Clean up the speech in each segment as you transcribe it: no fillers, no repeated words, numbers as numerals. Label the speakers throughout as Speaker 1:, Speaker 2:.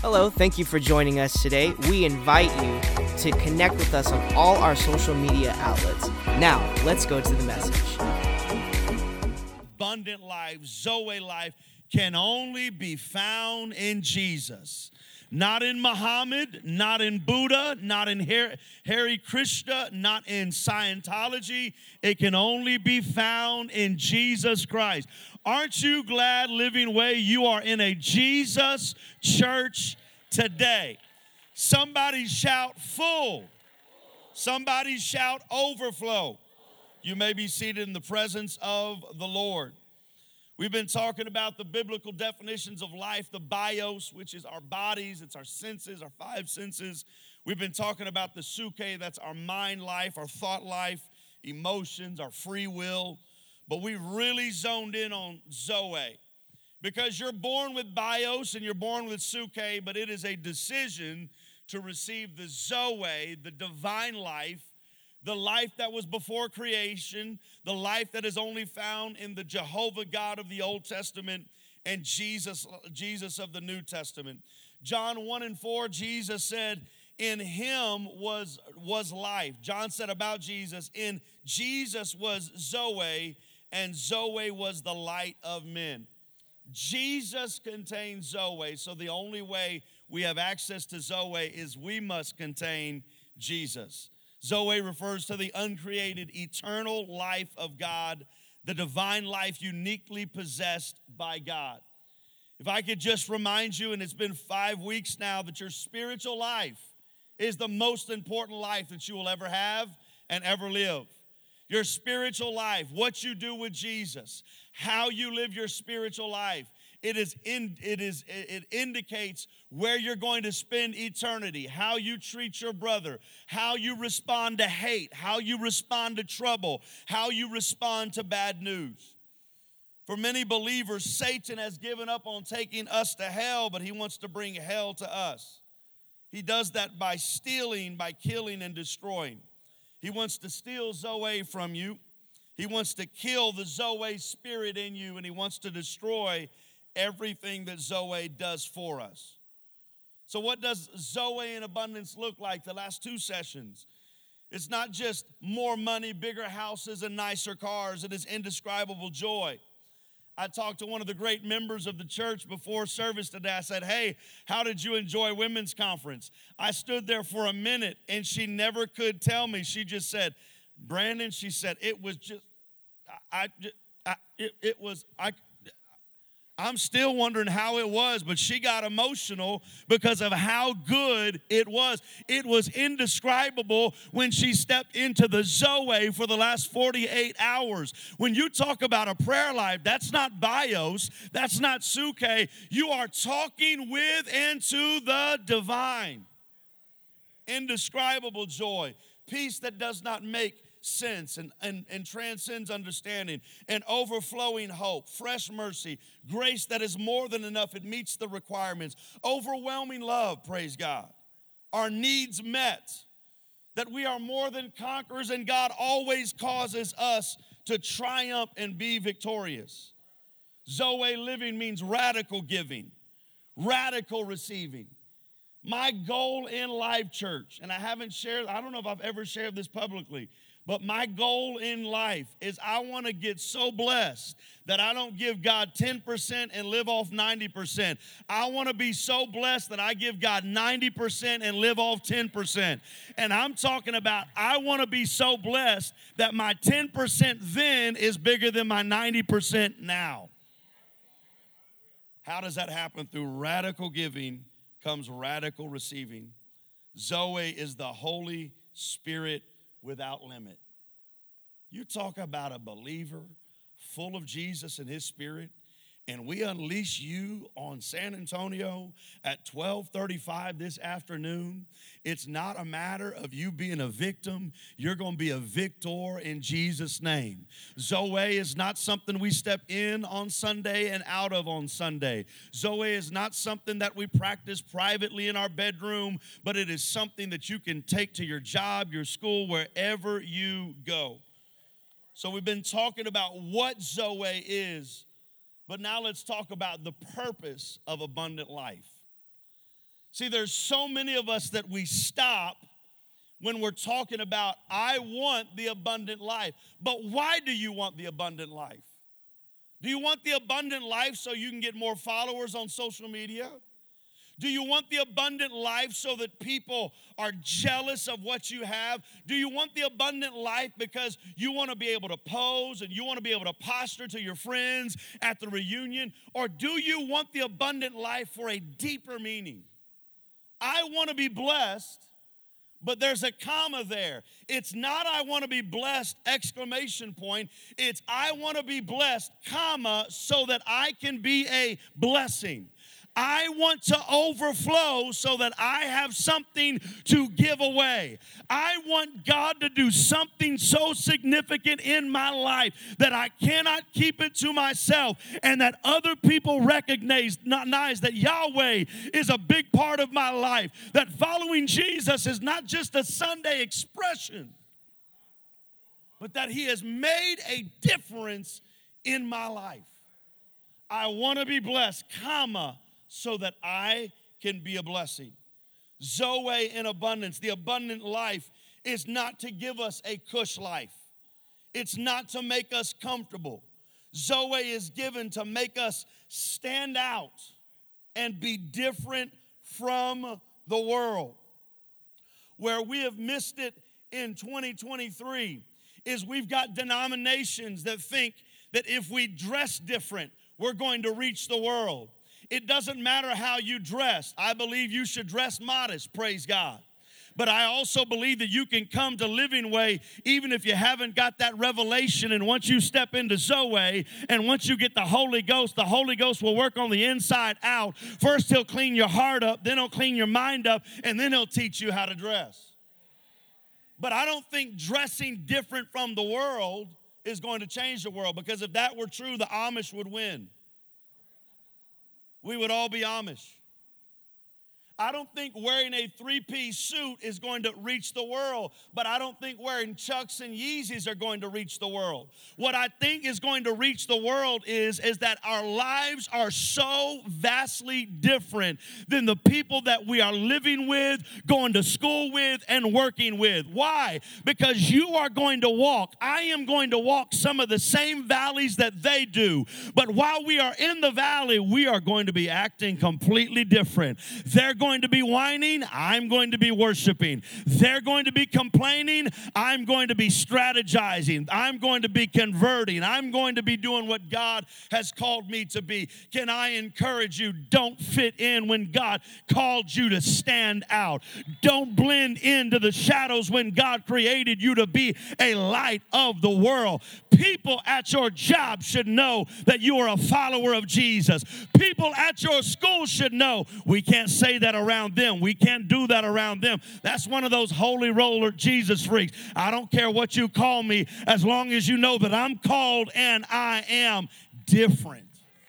Speaker 1: Hello, thank you for joining us today. We invite you to connect with us on all our social media outlets. Now, let's go to the message.
Speaker 2: Abundant life, Zoe life, can only be found in Jesus. Not in Muhammad, not in Buddha, not in Hare Krishna, not in Scientology. It can only be found in Jesus Christ. Aren't you glad, Living Way, you are in a Jesus church today? Somebody shout full. Somebody shout overflow. You may be seated in the presence of the Lord. We've been talking about the biblical definitions of life, the bios, which is our bodies, it's our senses, our five senses. We've been talking about the suke, that's our mind life, our thought life, emotions, our free will. But we really zoned in on Zoe, because you're born with bios and you're born with suke, but it is a decision to receive the Zoe, the divine life, the life that was before creation, the life that is only found in the Jehovah God of the Old Testament and Jesus of the New Testament. John 1:4, Jesus said, in him was life. John said about Jesus, in Jesus was Zoe, and Zoe was the light of men. Jesus contains Zoe, so the only way we have access to Zoe is we must contain Jesus. Zoe refers to the uncreated, eternal life of God, the divine life uniquely possessed by God. If I could just remind you, and it's been 5 weeks now, that your spiritual life is the most important life that you will ever have and ever live. Your spiritual life, what you do with Jesus, how you live your spiritual life, it indicates where you're going to spend eternity, how you treat your brother, how you respond to hate, how you respond to trouble, how you respond to bad news. For many believers, Satan has given up on taking us to hell, but he wants to bring hell to us. He does that by stealing, by killing and destroying. He wants to steal Zoe from you. He wants to kill the Zoe spirit in you, and he wants to destroy everything that Zoe does for us. So what does Zoe in abundance look like the last 2 sessions? It's not just more money, bigger houses, and nicer cars. It is indescribable joy. I talked to one of the great members of the church before service today. I said, hey, how did you enjoy women's conference? I stood there for a minute, and she never could tell me. She just said, Brandon, she said, it was just, I'm still wondering how it was, but she got emotional because of how good it was. It was indescribable when she stepped into the Zoe for the last 48 hours. When you talk about a prayer life, that's not bios, that's not suke. You are talking with and to the divine. Indescribable joy, peace that does not make sense and transcends understanding, and overflowing hope, fresh mercy, grace that is more than enough, it meets the requirements, overwhelming love, praise God, our needs met, that we are more than conquerors, and God always causes us to triumph and be victorious. Zoe living means radical giving, radical receiving. My goal in life, church, and I don't know if I've ever shared this publicly, but my goal in life is I want to get so blessed that I don't give God 10% and live off 90%. I want to be so blessed that I give God 90% and live off 10%. And I'm talking about I want to be so blessed that my 10% then is bigger than my 90% now. How does that happen? Through radical giving comes radical receiving. Zoe is the Holy Spirit without limit. You talk about a believer full of Jesus and his Spirit, and we unleash you on San Antonio at 12:35 this afternoon. It's not a matter of you being a victim. You're going to be a victor in Jesus' name. Zoe is not something we step in on Sunday and out of on Sunday. Zoe is not something that we practice privately in our bedroom, but it is something that you can take to your job, your school, wherever you go. So we've been talking about what Zoe is, but now let's talk about the purpose of abundant life. See, there's so many of us that we stop when we're talking about, I want the abundant life. But why do you want the abundant life? Do you want the abundant life so you can get more followers on social media? Do you want the abundant life so that people are jealous of what you have? Do you want the abundant life because you want to be able to pose and you want to be able to posture to your friends at the reunion? Or do you want the abundant life for a deeper meaning? I want to be blessed, but there's a comma there. It's not I want to be blessed, exclamation point. It's I want to be blessed, comma, so that I can be a blessing. I want to overflow so that I have something to give away. I want God to do something so significant in my life that I cannot keep it to myself, and that other people recognize that Yahweh is a big part of my life, that following Jesus is not just a Sunday expression, but that He has made a difference in my life. I want to be blessed, comma, so that I can be a blessing. Zoe in abundance. The abundant life is not to give us a cush life. It's not to make us comfortable. Zoe is given to make us stand out and be different from the world. Where we have missed it in 2023 is we've got denominations that think that if we dress different, we're going to reach the world. It doesn't matter how you dress. I believe you should dress modest, praise God. But I also believe that you can come to Living Way even if you haven't got that revelation. And once you step into Zoe and once you get the Holy Ghost will work on the inside out. First, He'll clean your heart up, then He'll clean your mind up, and then He'll teach you how to dress. But I don't think dressing different from the world is going to change the world, because if that were true, the Amish would win. We would all be Amish. I don't think wearing a three-piece suit is going to reach the world, but I don't think wearing Chucks and Yeezys are going to reach the world. What I think is going to reach the world is that our lives are so vastly different than the people that we are living with, going to school with, and working with. Why? Because you are going to walk. I am going to walk some of the same valleys that they do, but while we are in the valley, we are going to be acting completely different. They're going to be whining, I'm going to be worshiping. They're going to be complaining, I'm going to be strategizing. I'm going to be converting. I'm going to be doing what God has called me to be. Can I encourage you, don't fit in when God called you to stand out. Don't blend into the shadows when God created you to be a light of the world. People at your job should know that you are a follower of Jesus. People at your school should know. We can't say that around them. We can't do that around them. That's one of those holy roller Jesus freaks. I don't care what you call me as long as you know that I'm called and I am different.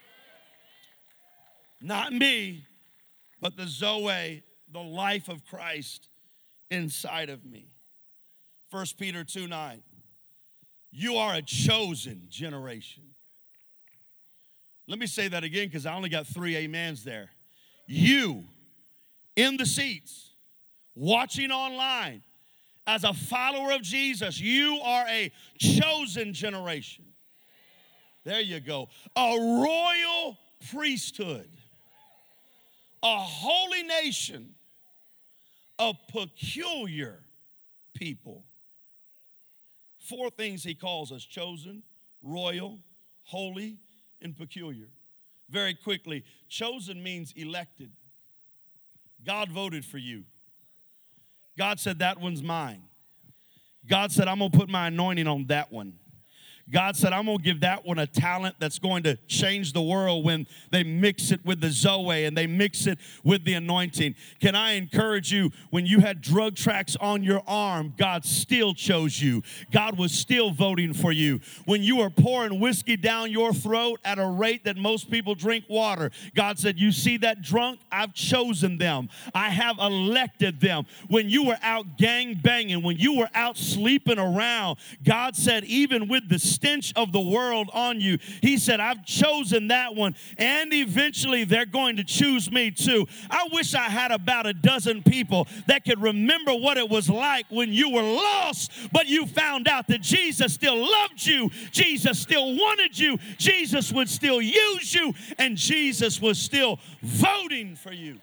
Speaker 2: Not me, but the Zoe, the life of Christ inside of me. 1 Peter 2:9. You are a chosen generation. Let me say that again because I only got 3 amens there. You in the seats, watching online, as a follower of Jesus, you are a chosen generation. There you go. A royal priesthood, a holy nation, a peculiar people. 4 things He calls us: chosen, royal, holy, and peculiar. Very quickly, chosen means elected. God voted for you. God said, that one's mine. God said, I'm going to put my anointing on that one. God said, I'm going to give that one a talent that's going to change the world when they mix it with the Zoe and they mix it with the anointing. Can I encourage you, when you had drug tracks on your arm, God still chose you. God was still voting for you. When you were pouring whiskey down your throat at a rate that most people drink water, God said, you see that drunk? I've chosen them. I have elected them. When you were out gang banging, when you were out sleeping around, God said, even with the stench of the world on you. He said, I've chosen that one, and eventually they're going to choose me too. I wish I had about a dozen people that could remember what it was like when you were lost, but you found out that Jesus still loved you, Jesus still wanted you, Jesus would still use you, and Jesus was still voting for you.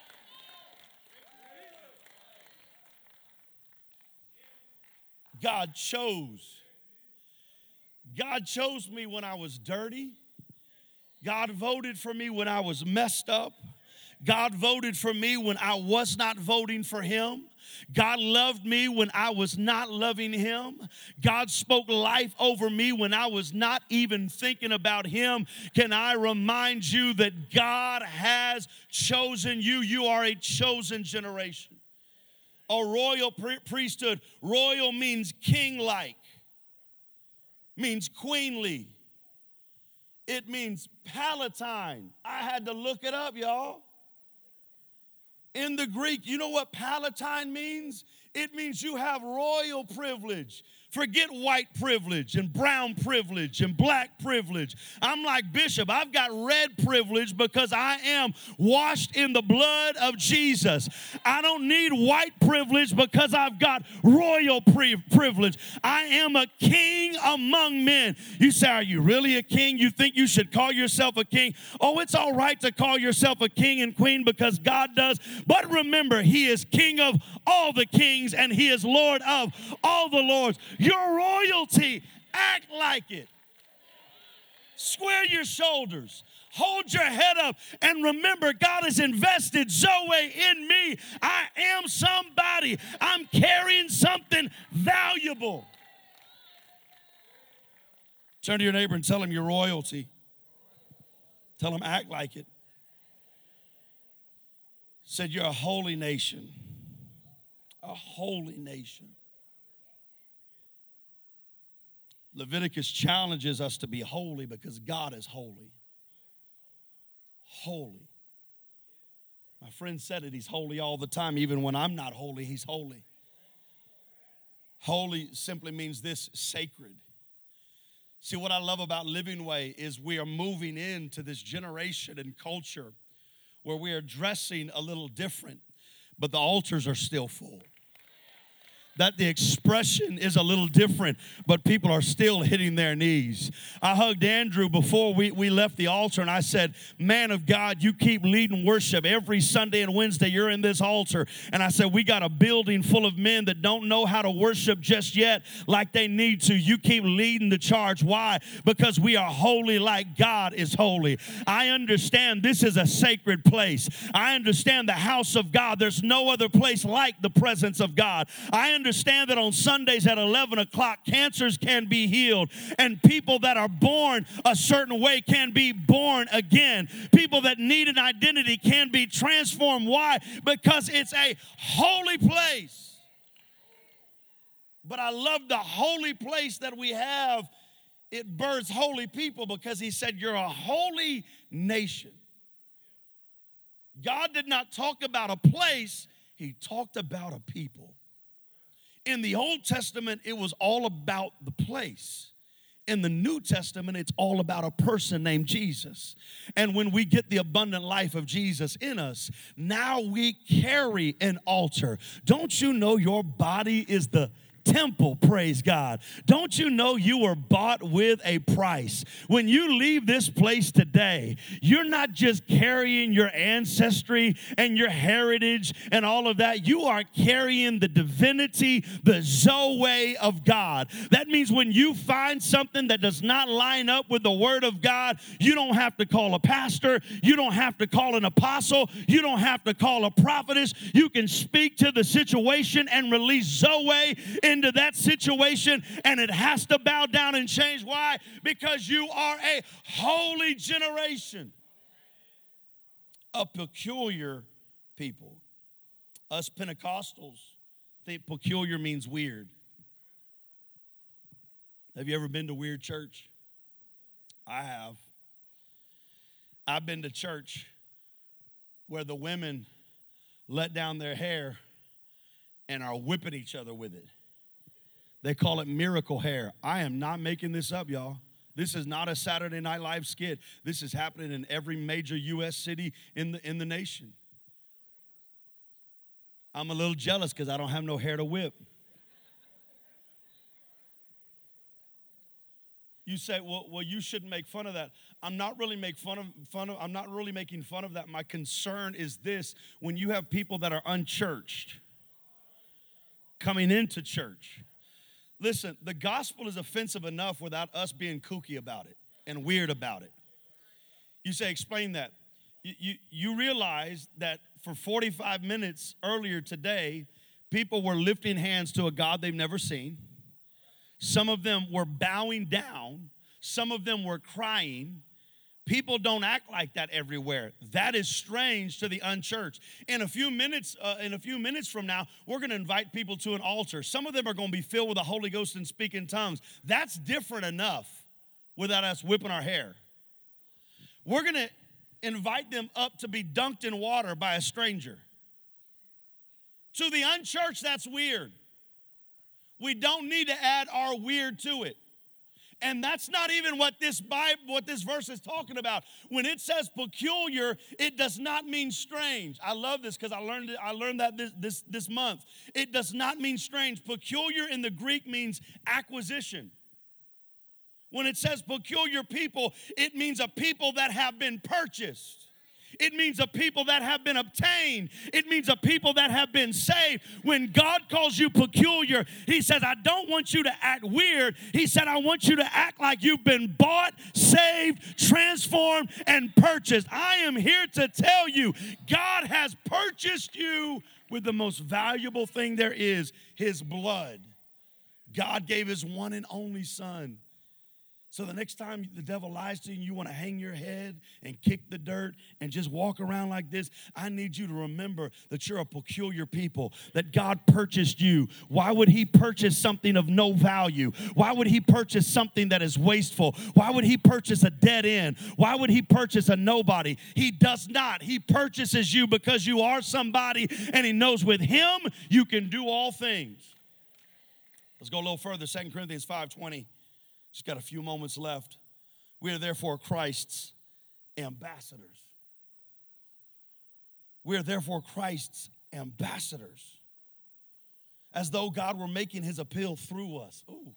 Speaker 2: God chose me when I was dirty. God voted for me when I was messed up. God voted for me when I was not voting for him. God loved me when I was not loving him. God spoke life over me when I was not even thinking about him. Can I remind you that God has chosen you? You are a chosen generation. A royal priesthood. Royal means king-like, means queenly. It means palatine. I had to look it up, y'all. In the Greek, you know what palatine means? It means you have royal privilege. Forget white privilege and brown privilege and black privilege. I'm like, Bishop, I've got red privilege because I am washed in the blood of Jesus. I don't need white privilege because I've got royal privilege. I am a king among men. You say, are you really a king? You think you should call yourself a king? Oh, it's all right to call yourself a king and queen because God does. But remember, he is king of all the kings and he is Lord of all the lords. Your royalty, act like it. Square your shoulders. Hold your head up and remember God has invested Zoe in me. I am somebody. I'm carrying something valuable. Turn to your neighbor and tell him your royalty. Tell him act like it. Said you're a holy nation. A holy nation. Leviticus challenges us to be holy because God is holy. Holy. My friend said it, he's holy all the time. Even when I'm not holy, he's holy. Holy simply means this, sacred. See, what I love about Living Way is we are moving into this generation and culture where we are dressing a little different, but the altars are still full. That the expression is a little different, but people are still hitting their knees. I hugged Andrew before we left the altar, and I said, man of God, you keep leading worship. Every Sunday and Wednesday, you're in this altar. And I said, we got a building full of men that don't know how to worship just yet like they need to. You keep leading the charge. Why? Because we are holy like God is holy. I understand this is a sacred place. I understand the house of God. There's no other place like the presence of God. I understand that on Sundays at 11 o'clock, cancers can be healed, and people that are born a certain way can be born again. People that need an identity can be transformed. Why? Because it's a holy place. But I love the holy place that we have. It births holy people because he said, you're a holy nation. God did not talk about a place, he talked about a people. In the Old Testament, it was all about the place. In the New Testament, it's all about a person named Jesus. And when we get the abundant life of Jesus in us, now we carry an altar. Don't you know your body is the temple, praise God. Don't you know you were bought with a price? When you leave this place today, you're not just carrying your ancestry and your heritage and all of that. You are carrying the divinity, the Zoe of God. That means when you find something that does not line up with the word of God, you don't have to call a pastor. You don't have to call an apostle. You don't have to call a prophetess. You can speak to the situation and release Zoe into that situation, and it has to bow down and change. Why? Because you are a holy generation, a peculiar people. Us Pentecostals think peculiar means weird. Have you ever been to weird church? I have. I've been to church where the women let down their hair and are whipping each other with it. They call it miracle hair. I am not making this up, y'all. This is not a Saturday Night Live skit. This is happening in every major U.S. city in the nation. I'm a little jealous because I don't have no hair to whip. You say, well, you shouldn't make fun of that. I'm not really I'm not really making fun of that. My concern is this: when you have people that are unchurched coming into church. Listen, the gospel is offensive enough without us being kooky about it and weird about it. You say, explain that. You realize that for 45 minutes earlier today, people were lifting hands to a God they've never seen. Some of them were bowing down. Some of them were crying. People don't act like that everywhere. That is strange to the unchurched. In a few minutes from now, we're going to invite people to an altar. Some of them are going to be filled with the Holy Ghost and speak in tongues. That's different enough without us whipping our hair. We're going to invite them up to be dunked in water by a stranger. To the unchurched, that's weird. We don't need to add our weird to it. And that's not even what this verse is talking about. When it says peculiar, it does not mean strange. I love this because I learned that this month. It does not mean strange. Peculiar in the Greek means acquisition. When it says peculiar people, it means a people that have been purchased. It means a people that have been obtained. It means a people that have been saved. When God calls you peculiar, he says, I don't want you to act weird. He said, I want you to act like you've been bought, saved, transformed, and purchased. I am here to tell you, God has purchased you with the most valuable thing there is, his blood. God gave his one and only son. So the next time the devil lies to you and you want to hang your head and kick the dirt and just walk around like this, I need you to remember that you're a peculiar people, that God purchased you. Why would he purchase something of no value? Why would he purchase something that is wasteful? Why would he purchase a dead end? Why would he purchase a nobody? He does not. He purchases you because you are somebody, and he knows with him you can do all things. Let's go a little further, 2 Corinthians 5:20. Just got a few moments left. We are therefore Christ's ambassadors. We are therefore Christ's ambassadors. As though God were making his appeal through us. Ooh.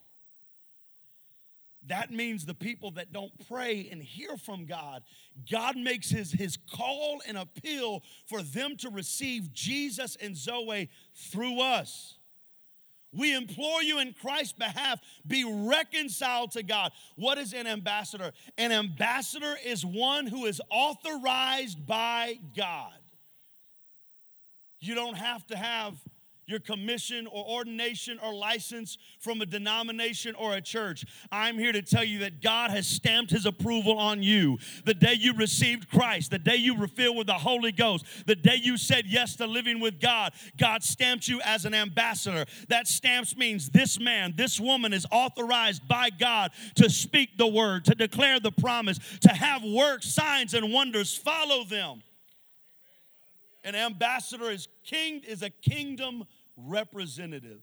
Speaker 2: That means the people that don't pray and hear from God, God makes his call and appeal for them to receive Jesus and Zoe through us. We implore you in Christ's behalf, be reconciled to God. What is an ambassador? An ambassador is one who is authorized by God. You don't have to have your commission or ordination or license from a denomination or a church. I'm here to tell you that God has stamped his approval on you. The day you received Christ, the day you were filled with the Holy Ghost, the day you said yes to living with God, God stamped you as an ambassador. That stamps means this man, this woman is authorized by God to speak the word, to declare the promise, to have works, signs, and wonders follow them. An ambassador is a kingdom representative.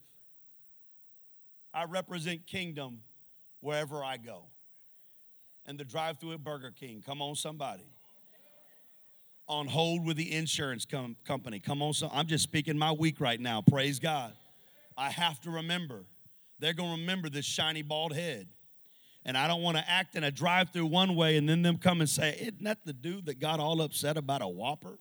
Speaker 2: I represent kingdom wherever I go. And the drive-thru at Burger King, come on somebody. On hold with the insurance company, come on. I'm just speaking my week right now, praise God. I have to remember, they're going to remember this shiny bald head. And I don't want to act in a drive-thru one way and then them come and say, isn't that the dude that got all upset about a Whopper?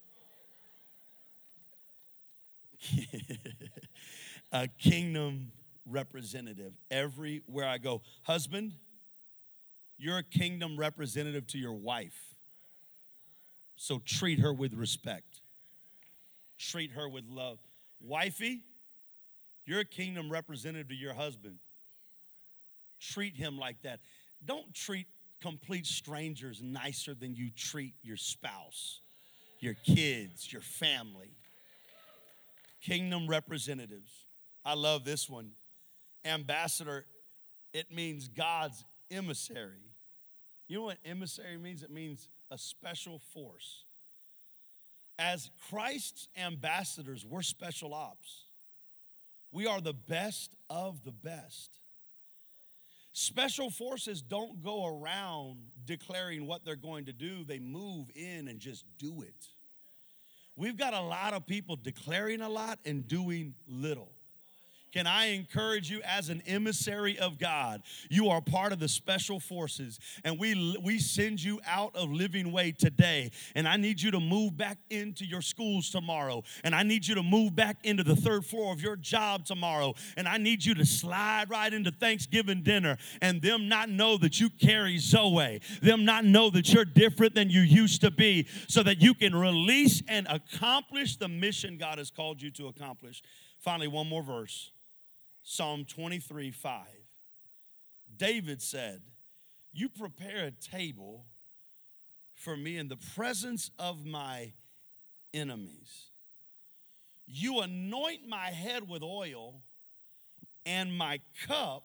Speaker 2: A kingdom representative everywhere I go. Husband, you're a kingdom representative to your wife. So treat her with respect. Treat her with love. Wifey, you're a kingdom representative to your husband. Treat him like that. Don't treat complete strangers nicer than you treat your spouse, your kids, your family. Kingdom representatives. I love this one. Ambassador, it means God's emissary. You know what emissary means? It means a special force. As Christ's ambassadors, we're special ops. We are the best of the best. Special forces don't go around declaring what they're going to do. They move in and just do it. We've got a lot of people declaring a lot and doing little. Can I encourage you as an emissary of God? You are part of the special forces, and we send you out of Living Way today. And I need you to move back into your schools tomorrow. And I need you to move back into the third floor of your job tomorrow. And I need you to slide right into Thanksgiving dinner and them not know that you carry Zoe. Them not know that you're different than you used to be, so that you can release and accomplish the mission God has called you to accomplish. Finally, one more verse. Psalm 23:5. David said, "You prepare a table for me in the presence of my enemies. You anoint my head with oil, and my cup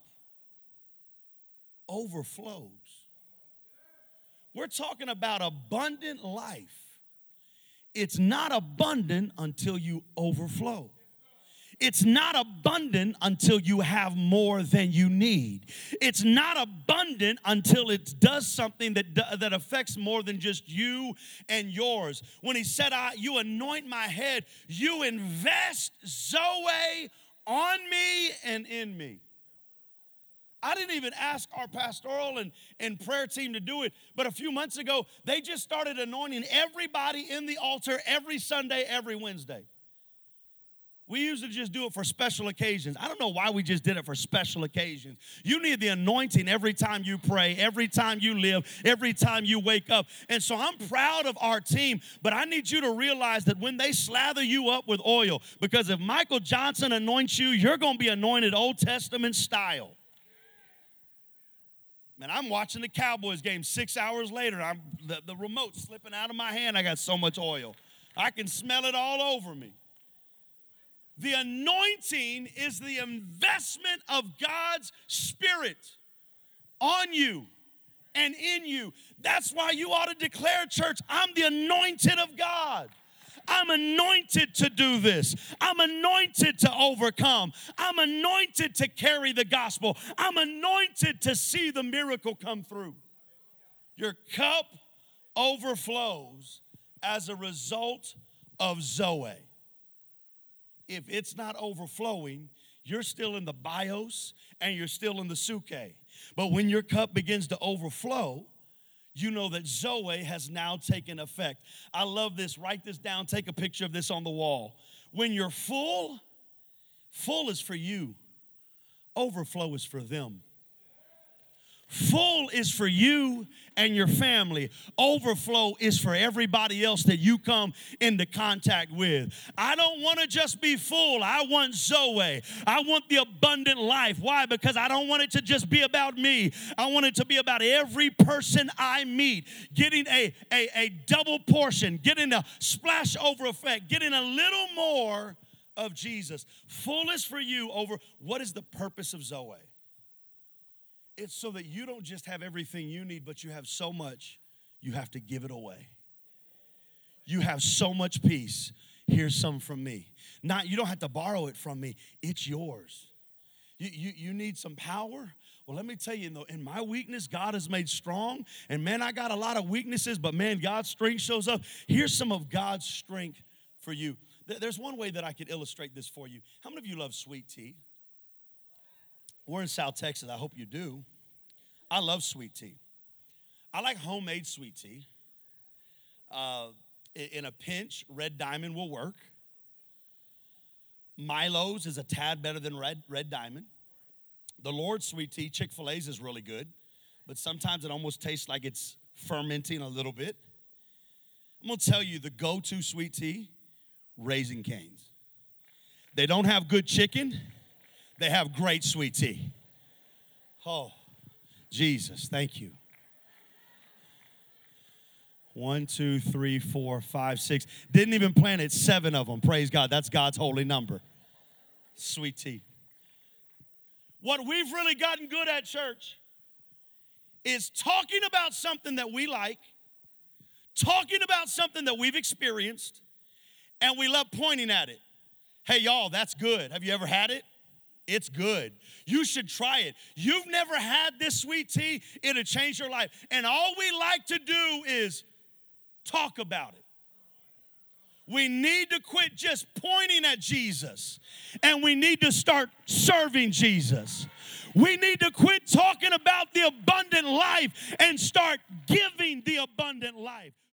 Speaker 2: overflows." We're talking about abundant life. It's not abundant until you overflow. It's not abundant until you have more than you need. It's not abundant until it does something that affects more than just you and yours. When he said, you anoint my head, you invest Zoe on me and in me. I didn't even ask our pastoral and prayer team to do it, but a few months ago, they just started anointing everybody in the altar every Sunday, every Wednesday. We usually just do it for special occasions. I don't know why we just did it for special occasions. You need the anointing every time you pray, every time you live, every time you wake up. And so I'm proud of our team, but I need you to realize that when they slather you up with oil, because if Michael Johnson anoints you, you're going to be anointed Old Testament style. Man, I'm watching the Cowboys game 6 hours later. The remote's slipping out of my hand. I got so much oil. I can smell it all over me. The anointing is the investment of God's Spirit on you and in you. That's why you ought to declare, church, I'm the anointed of God. I'm anointed to do this. I'm anointed to overcome. I'm anointed to carry the gospel. I'm anointed to see the miracle come through. Your cup overflows as a result of Zoe. If it's not overflowing, you're still in the bios and you're still in the suke. But when your cup begins to overflow, you know that Zoe has now taken effect. I love this. Write this down. Take a picture of this on the wall. When you're full, full is for you. Overflow is for them. Full is for you and your family. Overflow is for everybody else that you come into contact with. I don't want to just be full. I want Zoe. I want the abundant life. Why? Because I don't want it to just be about me. I want it to be about every person I meet. Getting a double portion, getting a splash over effect, getting a little more of Jesus. Full is for you over. What is the purpose of Zoe? It's so that you don't just have everything you need, but you have so much, you have to give it away. You have so much peace. Here's some from me. You don't have to borrow it from me. It's yours. You need some power? Well, let me tell you, in my weakness, God has made strong. And man, I got a lot of weaknesses, but man, God's strength shows up. Here's some of God's strength for you. There's one way that I could illustrate this for you. How many of you love sweet tea? We're in South Texas. I hope you do. I love sweet tea. I like homemade sweet tea. In a pinch, Red Diamond will work. Milo's is a tad better than Red Diamond. The Lord's sweet tea, Chick-fil-A's is really good, but sometimes it almost tastes like it's fermenting a little bit. I'm going to tell you the go-to sweet tea, Raising Cane's. They don't have good chicken. They have great sweet tea. Oh, Jesus, thank you. 1, 2, 3, 4, 5, 6. Didn't even plan it, 7 of them. Praise God. That's God's holy number. Sweet tea. What we've really gotten good at, church, is talking about something that we like, talking about something that we've experienced, and we love pointing at it. Hey, y'all, that's good. Have you ever had it? It's good. You should try it. You've never had this sweet tea, it'll change your life. And all we like to do is talk about it. We need to quit just pointing at Jesus, and we need to start serving Jesus. We need to quit talking about the abundant life and start giving the abundant life.